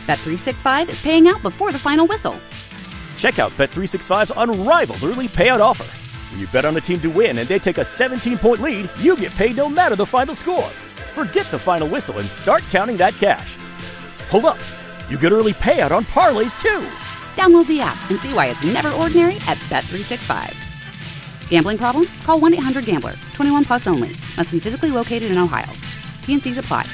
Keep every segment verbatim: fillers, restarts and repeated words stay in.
Bet three sixty-five is paying out before the final whistle. Check out Bet three sixty-five's unrivaled early payout offer. When you bet on a team to win and they take a seventeen-point lead, you get paid no matter the final score. Forget the final whistle and start counting that cash. Hold up. You get early payout on parlays, too. Download the app and see why it's never ordinary at Bet three sixty-five. Gambling problem? Call one eight hundred gambler. twenty-one plus only. Must be physically located in Ohio. T and C's apply.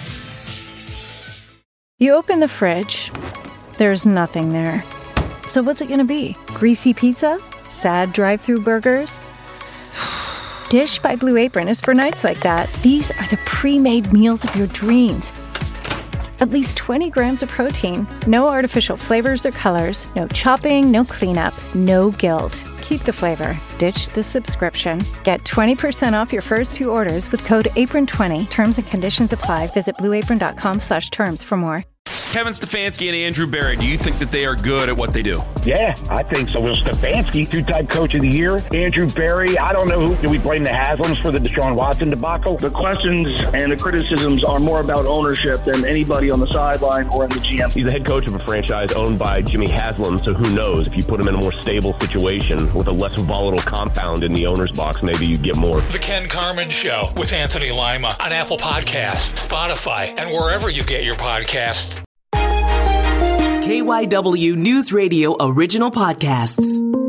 You open the fridge. There's nothing there. So what's it going to be? Greasy pizza? Sad drive-thru burgers? Dish by Blue Apron is for nights like that. These are the pre-made meals of your dreams. At least twenty grams of protein, no artificial flavors or colors, no chopping, no cleanup, no guilt. Keep the flavor. Ditch the subscription. Get twenty percent off your first two orders with code apron twenty. Terms and conditions apply. Visit blueapron.com slash terms for more. Kevin Stefanski and Andrew Berry, do you think that they are good at what they do? Yeah, I think so. Well, Stefanski, two-time coach of the year. Andrew Berry, I don't know who. Do we blame the Haslams for the Deshaun Watson debacle? The questions and the criticisms are more about ownership than anybody on the sideline or in the G M. He's the head coach of a franchise owned by Jimmy Haslam, so who knows? If you put him in a more stable situation with a less volatile compound in the owner's box, maybe you'd get more. The Ken Carman Show with Anthony Lima on Apple Podcasts, Spotify, and wherever you get your podcasts. K Y W News Radio original podcasts.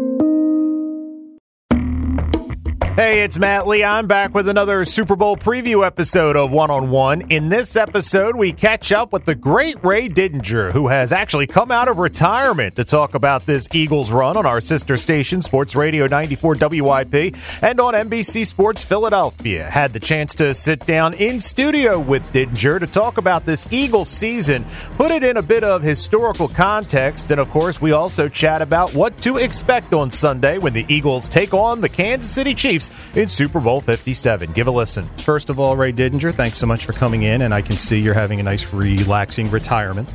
Hey, it's Matt Lee. I'm back with another Super Bowl preview episode of One on One. In this episode, we catch up with the great Ray Didinger, who has actually come out of retirement to talk about this Eagles run on our sister station, Sports Radio ninety-four W I P, and on N B C Sports Philadelphia. Had the chance to sit down in studio with Didinger to talk about this Eagles season, put it in a bit of historical context, and of course, we also chat about what to expect on Sunday when the Eagles take on the Kansas City Chiefs in Super Bowl fifty-seven. Give a listen. First of all, Ray Didinger, thanks so much for coming in, and I can see you're having a nice, relaxing retirement.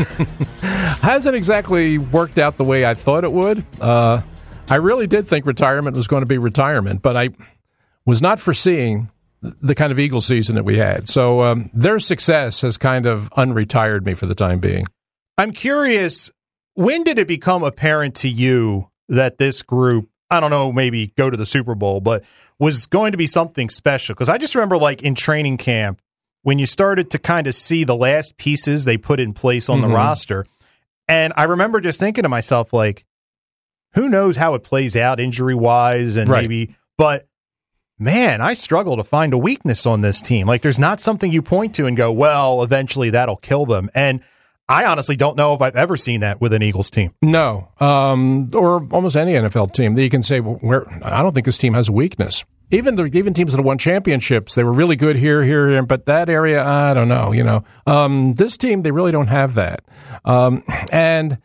Hasn't exactly worked out the way I thought it would. Uh, I really did think retirement was going to be retirement, but I was not foreseeing the kind of Eagle season that we had. So um, their success has kind of unretired me for the time being. I'm curious, when did it become apparent to you that this group, I don't know, maybe go to the Super Bowl, but was going to be something special? Because I just remember, like, in training camp, when you started to kind of see the last pieces they put in place on mm-hmm. the roster, and I remember just thinking to myself, like, who knows how it plays out injury-wise, and right. maybe, but, man, I struggle to find a weakness on this team. Like, there's not something you point to and go, well, eventually that'll kill them. And I honestly don't know if I've ever seen that with an Eagles team. No, um, or almost any N F L team that you can say, well, where I don't think this team has a weakness. Even the even teams that have won championships, they were really good here, here, but that area, I don't know. You know, um, this team, they really don't have that. Um, and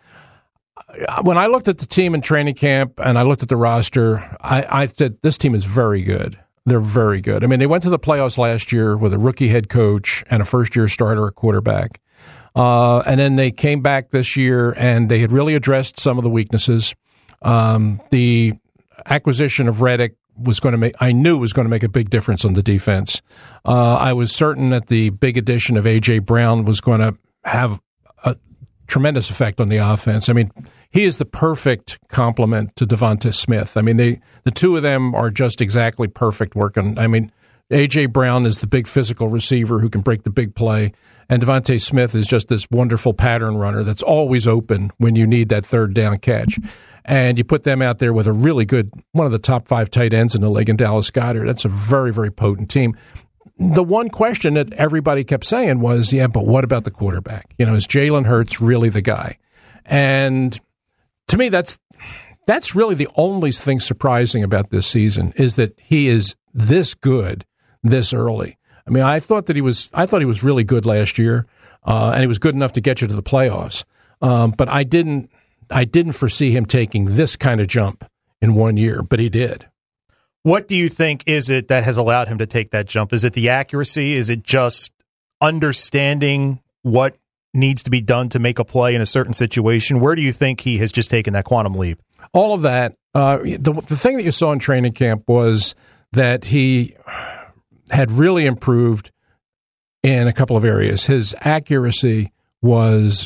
when I looked at the team in training camp and I looked at the roster, I, I said this team is very good. They're very good. I mean, they went to the playoffs last year with a rookie head coach and a first-year starter at quarterback. Uh, and then they came back this year, and they had really addressed some of the weaknesses. Um, the acquisition of Reddick was going to make, I knew was going to make a big difference on the defense. Uh, I was certain that the big addition of A J. Brown was going to have a tremendous effect on the offense. I mean, he is the perfect complement to Devonta Smith. I mean, they the two of them are just exactly perfect working. I mean, A J. Brown is the big physical receiver who can break the big play, and Devonta Smith is just this wonderful pattern runner that's always open when you need that third down catch. And you put them out there with a really good, one of the top five tight ends in the league in Dallas Goedert. That's a very, very potent team. The one question that everybody kept saying was, yeah, but what about the quarterback? You know, is Jalen Hurts really the guy? And to me, that's that's really the only thing surprising about this season is that he is this good this early. I mean, I thought that he was. I thought he was really good last year, uh, and he was good enough to get you to the playoffs. Um, but I didn't. I didn't foresee him taking this kind of jump in one year, but he did. What do you think is it that has allowed him to take that jump? Is it the accuracy? Is it just understanding what needs to be done to make a play in a certain situation? Where do you think he has just taken that quantum leap? All of that. Uh, the the thing that you saw in training camp was that he had really improved in a couple of areas. His accuracy was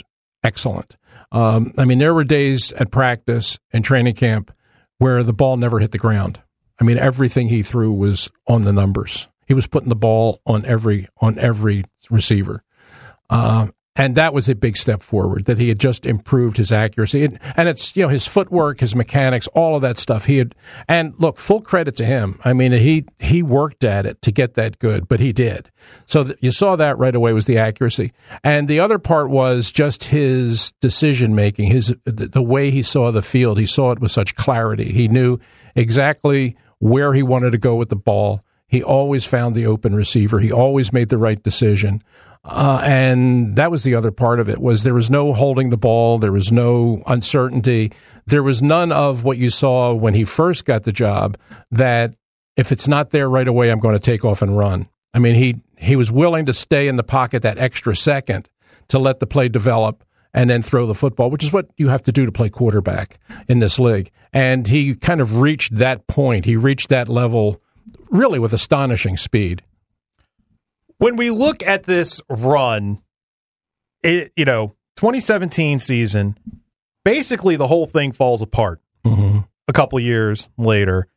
excellent. Um, I mean, there were days at practice and training camp where the ball never hit the ground. I mean, everything he threw was on the numbers. He was putting the ball on every on every receiver. Uh, and that was a big step forward, that he had just improved his accuracy. And, and it's, you know, his footwork, his mechanics, all of that stuff. He had, and look, full credit to him. I mean, he he worked at it to get that good, but he did. So th- you saw that right away was the accuracy. And the other part was just his decision-making, his the, the way he saw the field. He saw it with such clarity. He knew exactly where he wanted to go with the ball. He always found the open receiver. He always made the right decision. Uh, and that was the other part of it, was there was no holding the ball. There was no uncertainty. There was none of what you saw when he first got the job, that if it's not there right away, I'm going to take off and run. I mean, he, he was willing to stay in the pocket that extra second to let the play develop and then throw the football, which is what you have to do to play quarterback in this league. And he kind of reached that point. He reached that level really with astonishing speed. When we look at this run, it, you know, twenty seventeen season, basically the whole thing falls apart mm-hmm. a couple of years later.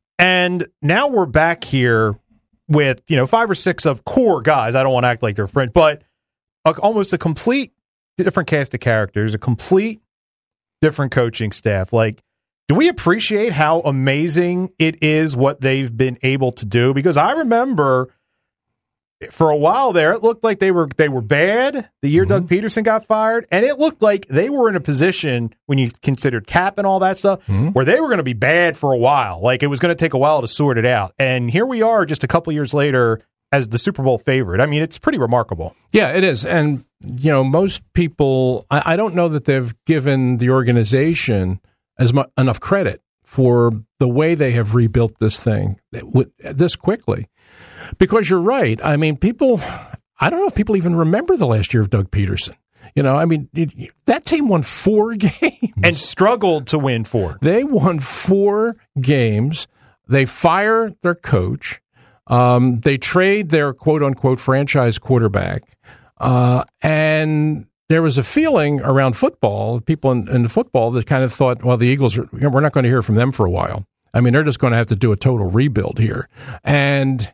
And now we're back here with, you know, five or six of core guys. I don't want to act like they're friends, but a, almost a complete different cast of characters, a complete different coaching staff. Like, do we appreciate how amazing it is what they've been able to do? Because I remember for a while there, it looked like they were they were bad the year mm-hmm. Doug Peterson got fired, and it looked like they were in a position, when you considered cap and all that stuff, mm-hmm. where they were going to be bad for a while. Like, it was going to take a while to sort it out. And here we are just a couple years later as the Super Bowl favorite. I mean, it's pretty remarkable. Yeah, it is. And, you know, most people, I, I don't know that they've given the organization as much enough credit for the way they have rebuilt this thing this quickly. Because you're right. I mean, people, I don't know if people even remember the last year of Doug Peterson. You know, I mean, it, that team won four games. And struggled to win four. They won four games. They fire their coach. Um, they trade their quote-unquote franchise quarterback. Uh, and there was a feeling around football, people in, in football that kind of thought, well, the Eagles, are, we're not going to hear from them for a while. I mean, they're just going to have to do a total rebuild here. And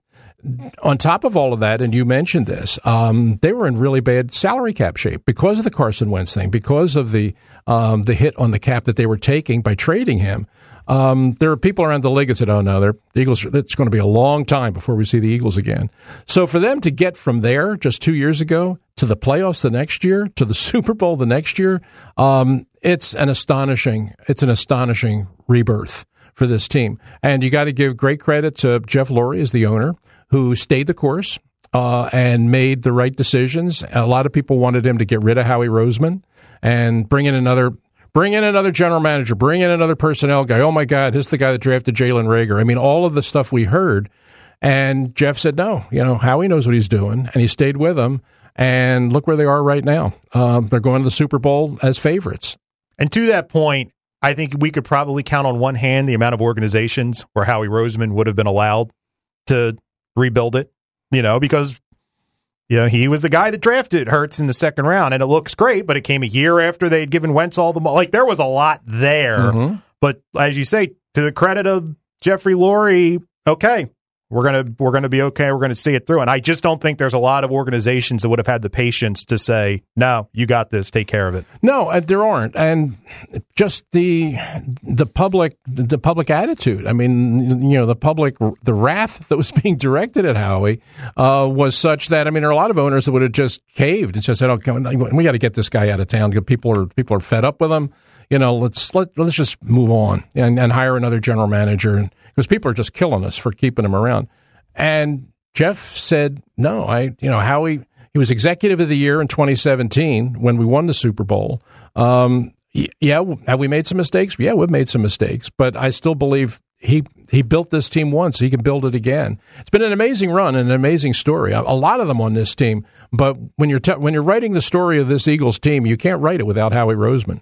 on top of all of that, and you mentioned this, um, they were in really bad salary cap shape because of the Carson Wentz thing, because of the um, the hit on the cap that they were taking by trading him. Um, there are people around the league that said, oh, no, they're, the Eagles, it's going to be a long time before we see the Eagles again. So for them to get from there just two years ago to the playoffs the next year, to the Super Bowl the next year, um, it's an astonishing, it's an astonishing rebirth for this team. And you got to give great credit to Jeff Lurie as the owner, who stayed the course uh, and made the right decisions. A lot of people wanted him to get rid of Howie Roseman and bring in another bring in another general manager, bring in another personnel guy. Oh, my God, this is the guy that drafted Jalen Reagor. I mean, all of the stuff we heard. And Jeff said, no, you know, Howie knows what he's doing, and he stayed with him. And look where they are right now. Um, they're going to the Super Bowl as favorites. And to that point, I think we could probably count on one hand the amount of organizations where Howie Roseman would have been allowed to rebuild it, you know, because, you know, he was the guy that drafted Hurts in the second round, and it looks great, but it came a year after they'd given Wentz all the money. Like, there was a lot there. Mm-hmm. But as you say, to the credit of Jeffrey Lurie, okay, we're gonna we're gonna be okay. We're gonna see it through. And I just don't think there's a lot of organizations that would have had the patience to say, no, you got this, take care of it. No, uh, there aren't. And just the the public the public attitude. I mean, you know, the public the wrath that was being directed at Howie uh, was such that, I mean, there are a lot of owners that would have just caved and just said, "Okay, we got to get this guy out of town. People are people are fed up with him. You know, let's let let's just move on and, and hire another general manager." And because people are just killing us for keeping him around. And Jeff said, no, I, you know, Howie, he was executive of the year in twenty seventeen when we won the Super Bowl. Um, yeah, have we made some mistakes? Yeah, we've made some mistakes, but I still believe he he built this team once. He can build it again. It's been an amazing run and an amazing story. A, a lot of them on this team, but when you're te- when you're writing the story of this Eagles team, you can't write it without Howie Roseman.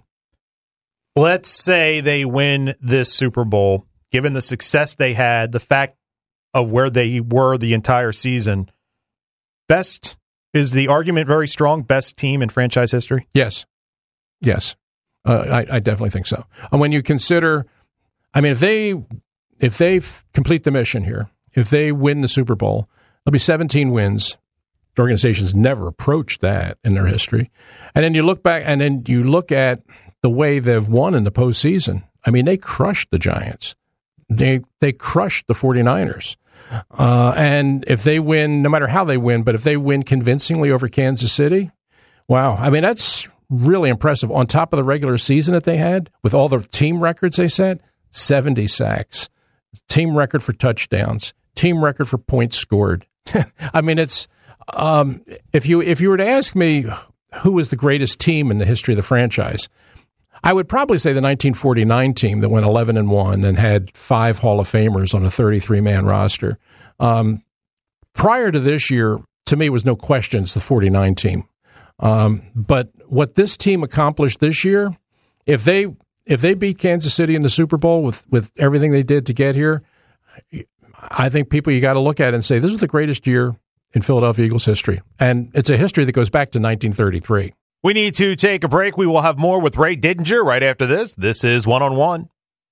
Let's say they win this Super Bowl. Given the success they had, the fact of where they were the entire season, best, is the argument very strong, best team in franchise history? Yes. Yes, uh, I, I definitely think so. And when you consider, I mean, if they if they complete the mission here, if they win the Super Bowl, there'll be seventeen wins. The organization's never approached that in their history. And then you look back, and then you look at the way they've won in the postseason. I mean, they crushed the Giants. They they crushed the 49ers. Uh, and if they win, no matter how they win, but if they win convincingly over Kansas City, wow. I mean, that's really impressive. On top of the regular season that they had, with all the team records they set, seventy sacks, team record for touchdowns, team record for points scored. I mean, it's um, if you if you were to ask me who was the greatest team in the history of the franchise, I would probably say the nineteen forty-nine team that went eleven and one and had five Hall of Famers on a thirty-three man roster. Um, prior to this year, to me, was no question it's the forty-nine team. Um, but what this team accomplished this year, if they if they beat Kansas City in the Super Bowl with, with everything they did to get here, I think people, you got to look at it and say, this is the greatest year in Philadelphia Eagles history. And it's a history that goes back to nineteen thirty-three. We need to take a break. We will have more with Ray Didinger right after this. This is One on One.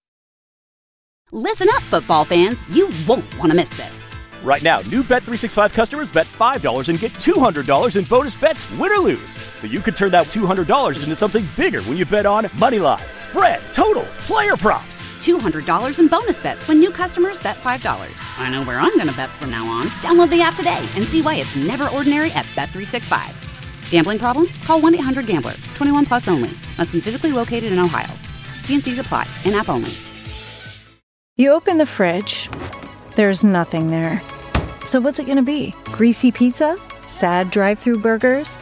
Listen up, football fans. You won't want to miss this. Right now, new Bet three sixty-five customers bet five dollars and get two hundred dollars in bonus bets, win or lose. So you could turn that two hundred dollars into something bigger when you bet on money line, spread, totals, player props. two hundred dollars in bonus bets when new customers bet five dollars. I know where I'm going to bet from now on. Download the app today and see why it's never ordinary at Bet three sixty-five. Gambling problem? Call one eight hundred gambler. twenty-one plus only. Must be physically located in Ohio. T N Cs apply. In-app only. You open the fridge. There's nothing there. So what's it going to be? Greasy pizza? Sad drive-thru burgers?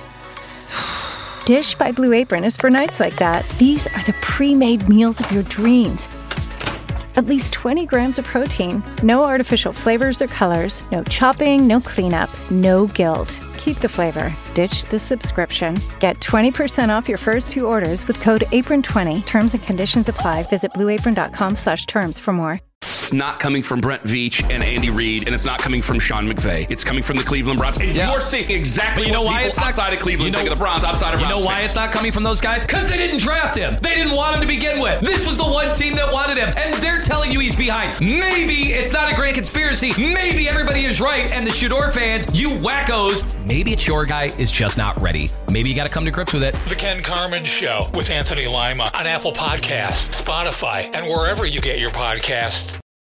Dish by Blue Apron is for nights like that. These are the pre-made meals of your dreams. At least twenty grams of protein, no artificial flavors or colors, no chopping, no cleanup, no guilt. Keep the flavor. Ditch the subscription. Get twenty percent off your first two orders with code apron twenty. Terms and conditions apply. Visit blueapron.com slash terms for more. It's not coming from Brent Veach and Andy Reid, and it's not coming from Sean McVay. It's coming from the Cleveland Browns. And yeah. you're seeing exactly you know what why people it's not, outside of Cleveland you know, think of the Browns, outside of You Browns know why fans. it's not coming from those guys? Because they didn't draft him. They didn't want him to begin with. This was the one team that wanted him, and they're telling you he's behind. Maybe it's not a grand conspiracy. Maybe everybody is right, and the Shador fans, you wackos, maybe it's your guy is just not ready. Maybe you got to come to grips with it. The Ken Carman Show with Anthony Lima on Apple Podcasts, Spotify, and wherever you get your podcasts.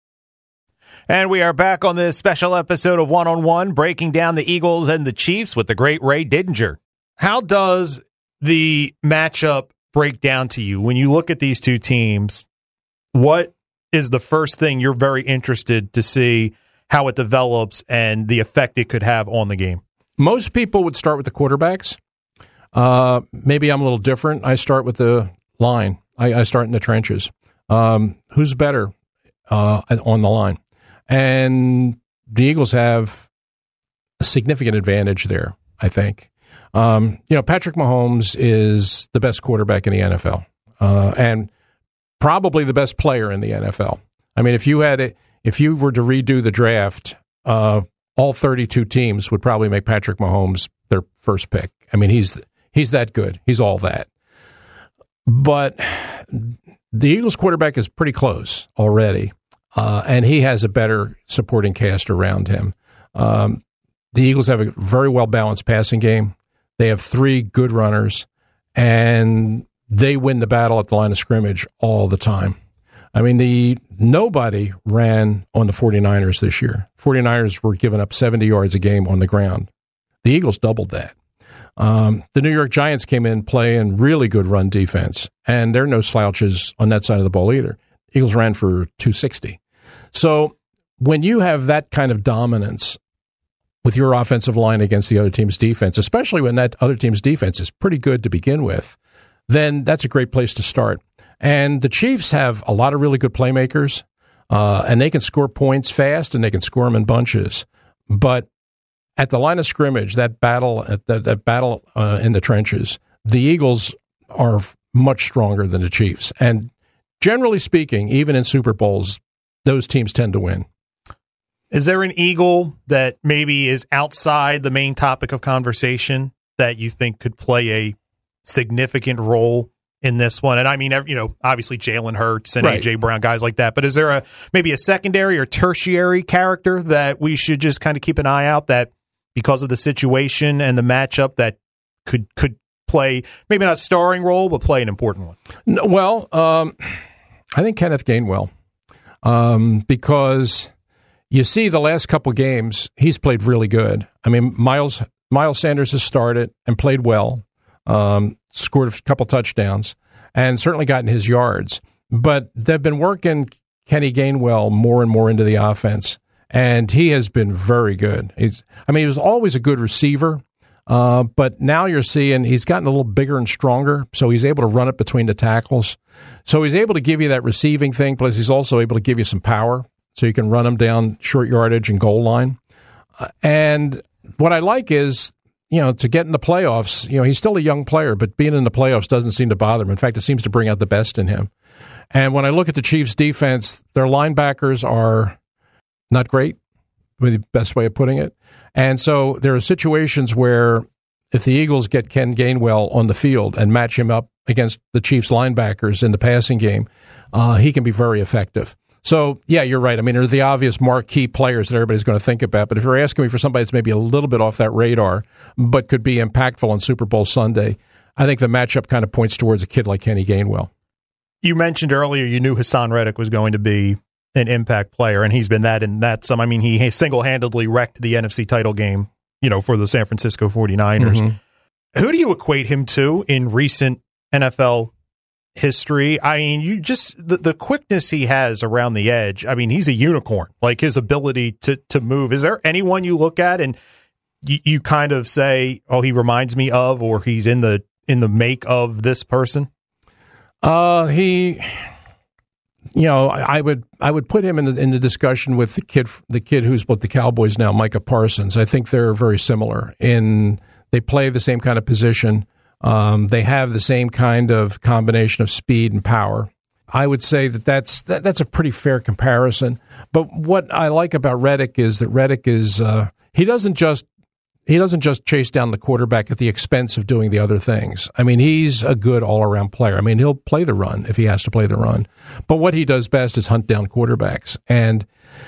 And we are back on this special episode of One on One, breaking down the Eagles and the Chiefs with the great Ray Didinger. How does the matchup break down to you when you look at these two teams? What is the first thing you're very interested to see how it develops and the effect it could have on the game? Most people would start with the quarterbacks. Uh, maybe I'm a little different. I start with the line. I, I start in the trenches. Um, who's better uh, on the line? And the Eagles have a significant advantage there, I think. Um, you know, Patrick Mahomes is the best quarterback in the N F L, uh, and probably the best player in the N F L. I mean, if you had a, if you were to redo the draft, uh, all thirty-two teams would probably make Patrick Mahomes their first pick. I mean, he's he's that good. He's all that. But the Eagles quarterback is pretty close already. Uh, and he has a better supporting cast around him. Um, the Eagles have a very well-balanced passing game. They have three good runners, and they win the battle at the line of scrimmage all the time. I mean, the nobody ran on the 49ers this year. 49ers were giving up seventy yards a game on the ground. The Eagles doubled that. Um, the New York Giants came in playing really good run defense, and they're no slouches on that side of the ball either. Eagles ran for two sixty. So when you have that kind of dominance with your offensive line against the other team's defense, especially when that other team's defense is pretty good to begin with, then that's a great place to start. And the Chiefs have a lot of really good playmakers, uh, and they can score points fast, and they can score them in bunches. But at the line of scrimmage, that battle, that, that battle uh, in the trenches, the Eagles are much stronger than the Chiefs. And generally speaking, even in Super Bowls, those teams tend to win. Is there an Eagle that maybe is outside the main topic of conversation that you think could play a significant role in this one? And I mean, you know, obviously Jalen Hurts and Right. A J Brown, guys like that. But is there a maybe a secondary or tertiary character that we should just kind of keep an eye out that because of the situation and the matchup that could could play maybe not a starring role, but play an important one? No, well, um, I think Kenneth Gainwell, um, because you see the last couple games, he's played really good. I mean, Miles Miles Sanders has started and played well. Um, scored a couple touchdowns, and certainly gotten his yards. But they've been working Kenny Gainwell more and more into the offense, and he has been very good. He's, I mean, he was always a good receiver, uh, but now you're seeing he's gotten a little bigger and stronger, so he's able to run it between the tackles. So he's able to give you that receiving thing, plus he's also able to give you some power, so you can run him down short yardage and goal line. Uh, and what I like is, you know, to get in the playoffs, you know, he's still a young player, but being in the playoffs doesn't seem to bother him. In fact, it seems to bring out the best in him. And when I look at the Chiefs' defense, their linebackers are not great, with the best way of putting it. And so there are situations where if the Eagles get Ken Gainwell on the field and match him up against the Chiefs' linebackers in the passing game, uh, he can be very effective. So, yeah, you're right. I mean, there are the obvious marquee players that everybody's going to think about. But if you're asking me for somebody that's maybe a little bit off that radar, but could be impactful on Super Bowl Sunday, I think the matchup kind of points towards a kid like Kenny Gainwell. You mentioned earlier you knew Hassan Reddick was going to be an impact player, and he's been that and that some. I mean, he single-handedly wrecked the N F C title game, you know, for the San Francisco forty-niners. Mm-hmm. Who do you equate him to in recent N F L history? I mean, you just the, the quickness he has around the edge. I mean, he's a unicorn. Like his ability to to move. Is there anyone you look at and you, you kind of say, "Oh, he reminds me of," or he's in the in the make of this person? Uh, he, you know, I would I would put him in the, in the discussion with the kid the kid who's with the Cowboys now, Micah Parsons. I think they're very similar in they play the same kind of position. Um, they have the same kind of combination of speed and power. I would say that that's that, that's a pretty fair comparison. But what I like about Reddick is that Reddick is uh, he doesn't just he doesn't just chase down the quarterback at the expense of doing the other things. I mean, he's a good all-around player. I mean, he'll play the run if he has to play the run. But what he does best is hunt down quarterbacks. And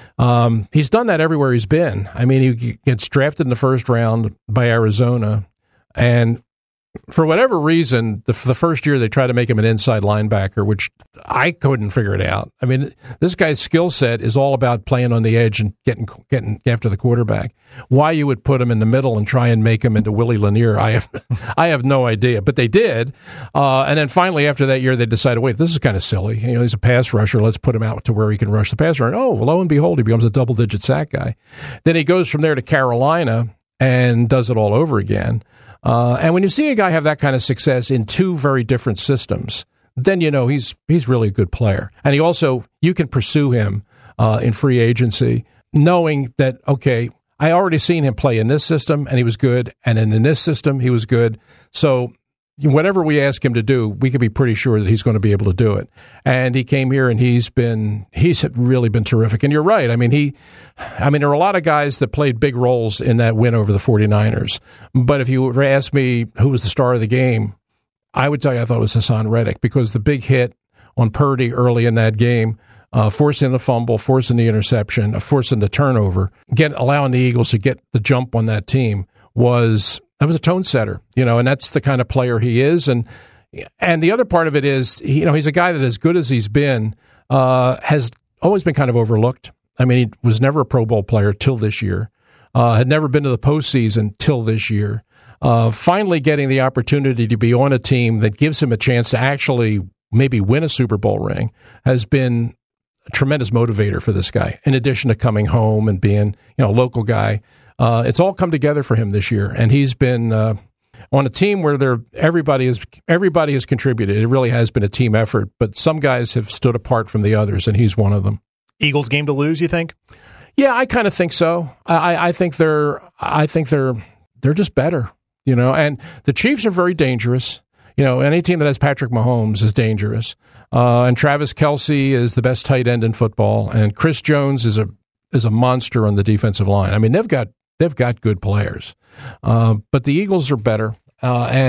um, he's done that everywhere he's been. I mean, he gets drafted in the first round by Arizona, and for whatever reason, the, the first year they tried to make him an inside linebacker, which I couldn't figure it out. I mean, this guy's skill set is all about playing on the edge and getting getting after the quarterback. Why you would put him in the middle and try and make him into Willie Lanier, I have I have no idea. But they did, uh, and then finally after that year, they decided, wait, this is kind of silly. You know, he's a pass rusher. Let's put him out to where he can rush the passer. And oh, lo and behold, he becomes a double-digit sack guy. Then he goes from there to Carolina and does it all over again. Uh, and when you see a guy have that kind of success in two very different systems, then you know he's he's really a good player. And he also, you can pursue him uh, in free agency, knowing that, okay, I already seen him play in this system, and he was good, and in, in this system, he was good. So whatever we ask him to do, we can be pretty sure that he's going to be able to do it. And he came here, and he's been he's really been terrific. And you're right. I mean, he, I mean, there are a lot of guys that played big roles in that win over the forty-niners. But if you were to ask me who was the star of the game, I would tell you I thought it was Hassan Reddick, because the big hit on Purdy early in that game, uh, forcing the fumble, forcing the interception, uh, forcing the turnover, get allowing the Eagles to get the jump on that team was. That was a tone setter, you know, and that's the kind of player he is. And and the other part of it is, you know, he's a guy that, as good as he's been, uh, has always been kind of overlooked. I mean, he was never a Pro Bowl player till this year, uh, had never been to the postseason till this year. Uh, finally getting the opportunity to be on a team that gives him a chance to actually maybe win a Super Bowl ring has been a tremendous motivator for this guy, in addition to coming home and being, you know, a local guy. Uh, it's all come together for him this year, and he's been uh, on a team where they're, everybody is everybody has contributed. It really has been a team effort, but some guys have stood apart from the others, and he's one of them. Eagles game to lose, you think? Yeah, I kind of think so. I, I think they're I think they're they're just better, you know. And the Chiefs are very dangerous. You know, any team that has Patrick Mahomes is dangerous. Uh, and Travis Kelce is the best tight end in football, and Chris Jones is a is a monster on the defensive line. I mean, they've got. They've got good players, uh, but the Eagles are better. Uh, and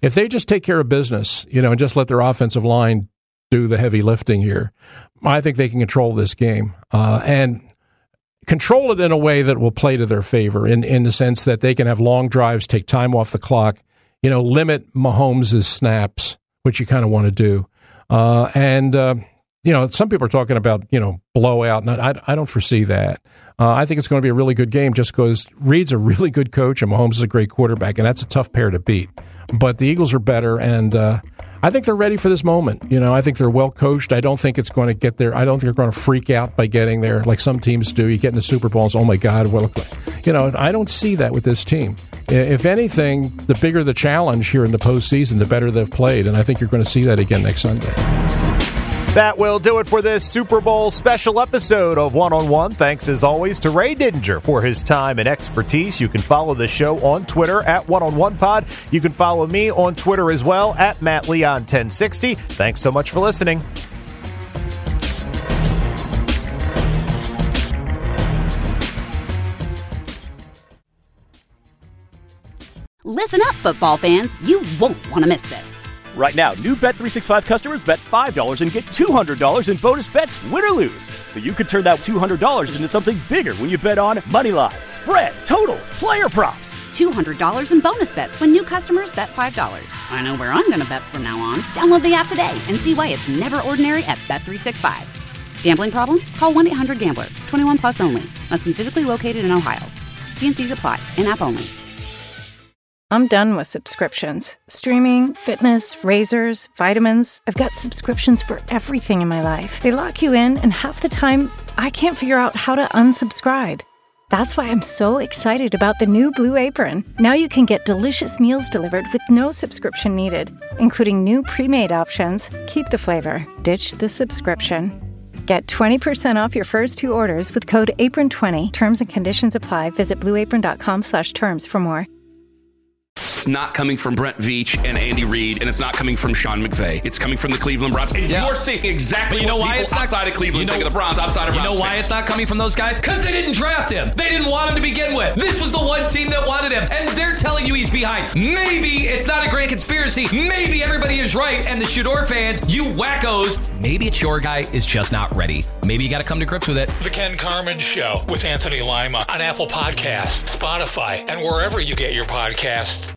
if they just take care of business, you know, and just let their offensive line do the heavy lifting here, I think they can control this game uh, and control it in a way that will play to their favor in, in the sense that they can have long drives, take time off the clock, you know, limit Mahomes' snaps, which you kind of want to do. Uh, and, uh, you know, some people are talking about, you know, blowout, and I, I don't foresee that. Uh, I think it's going to be a really good game just because Reed's a really good coach and Mahomes is a great quarterback, and that's a tough pair to beat. But the Eagles are better, and uh, I think they're ready for this moment. You know, I think they're well coached. I don't think it's going to get there. I don't think they're going to freak out by getting there like some teams do. You get in the Super Bowl and say, oh, my God, well, you know, I don't see that with this team. If anything, the bigger the challenge here in the postseason, the better they've played, and I think you're going to see that again next Sunday. That will do it for this Super Bowl special episode of One on One. Thanks, as always, to Ray Didinger for his time and expertise. You can follow the show on Twitter at One on One Pod. You can follow me on Twitter as well at Matt Leon ten sixty. Thanks so much for listening. Listen up, football fans. You won't want to miss this. Right now, new Bet three sixty-five customers bet five dollars and get two hundred dollars in bonus bets, win or lose. So you could turn that two hundred dollars into something bigger when you bet on moneyline, spread, totals, player props. two hundred dollars in bonus bets when new customers bet five dollars. I know where I'm going to bet from now on. Download the app today and see why it's never ordinary at Bet three sixty-five. Gambling problem? Call one eight hundred gambler. twenty-one plus only. Must be physically located in Ohio. T and C's apply. In-app only. I'm done with subscriptions. Streaming, fitness, razors, vitamins. I've got subscriptions for everything in my life. They lock you in, and half the time, I can't figure out how to unsubscribe. That's why I'm so excited about the new Blue Apron. Now you can get delicious meals delivered with no subscription needed, including new pre-made options. Keep the flavor. Ditch the subscription. Get twenty percent off your first two orders with code apron twenty. Terms and conditions apply. Visit blueapron.com slash terms for more. It's not coming from Brent Veach and Andy Reid, and it's not coming from Sean McVay. It's coming from the Cleveland Browns. And yeah. you're seeing exactly you know what why people it's not, outside of Cleveland you know, think of the Browns, outside of You Browns know why fans. it's not coming from those guys? Because they didn't draft him. They didn't want him to begin with. This was the one team that wanted him, and they're telling you he's behind. Maybe it's not a grand conspiracy. Maybe everybody is right, and the Shador fans, you wackos, maybe it's your guy is just not ready. Maybe you got to come to grips with it. The Ken Carman Show with Anthony Lima on Apple Podcasts, Spotify, and wherever you get your podcasts.